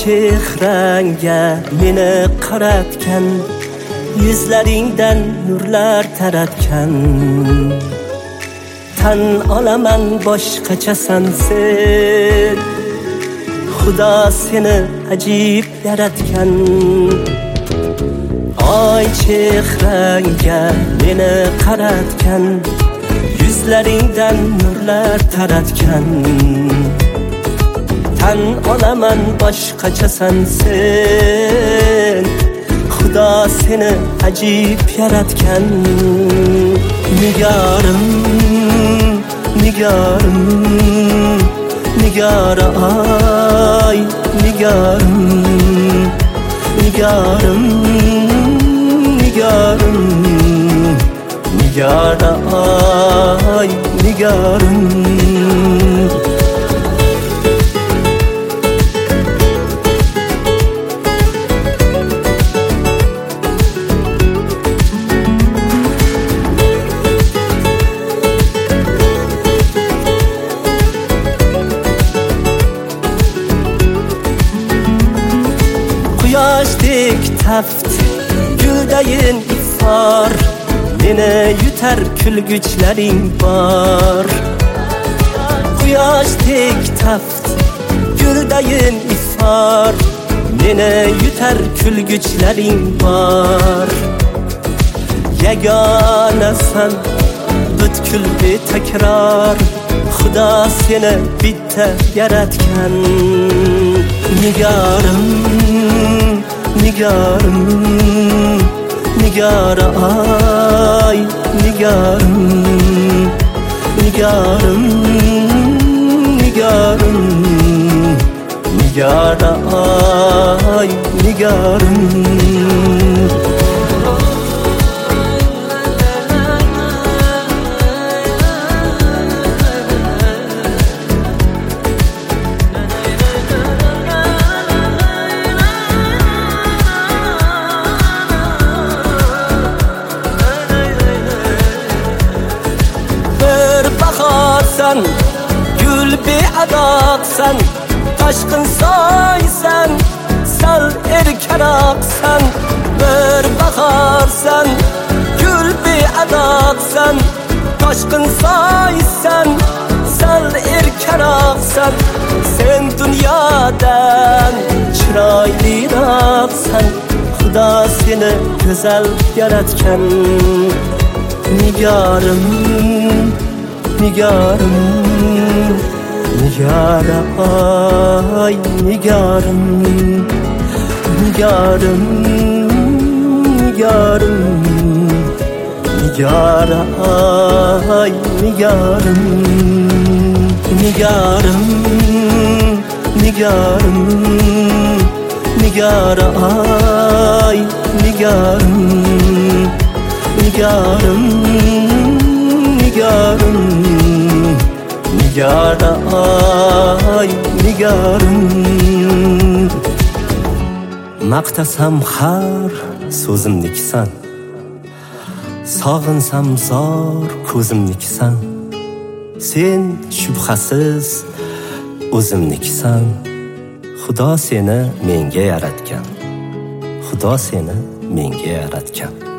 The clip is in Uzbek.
chehrangga meni qaratgan, yuzlaringdan nurlar taratgan. Tan olaman boshqachasan sen, Xudo seni ajib yaratgan. Oy chehrangga meni qaratgan, yuzlaringdan nurlar taratgan. Tan olaman boshqachasan sen, Xudo seni ajib yaratgan. Nigorim, nigorim, nigora ay, nigorim, nigorim, nigorim, nigora ay, nigorim. Quyoşdek taft, guldayin ifor, meni yutar kulguchlaring bor. Quyoşdek taft, guldayin ifor, meni yutar kulguchlaring bor. Yagonasan butkul betakror, Xudo seni bitta yaratgan. Nigorim, nigorim, nigora ay, nigorim, nigorim, nigorim, nigora ay, nigorim. Gül beadaqsan, toshqin soysan, sal erkaroqsan. Bir bahorsan, gul beadaqsan, toshqin soysan, sal erkaroqsan. Sen dunyodan chiroyliroqsan, Xudo seni go'zal yaratgan. Nigorim, nigorim, nigora ay, nigorim, nigorim, nigorim, nigora ay, nigorim, nigorim, nigorim, nigora ay, nigorim, nigorim, nigorim, nigora ay, nigorim. Maqtasam har so'zimnikisan, sog'insam zor ko'zimnikisan. Sen shubhasiz o'zimnikisan. Xudo seni menga yaratgan, Xudo seni menga yaratgan.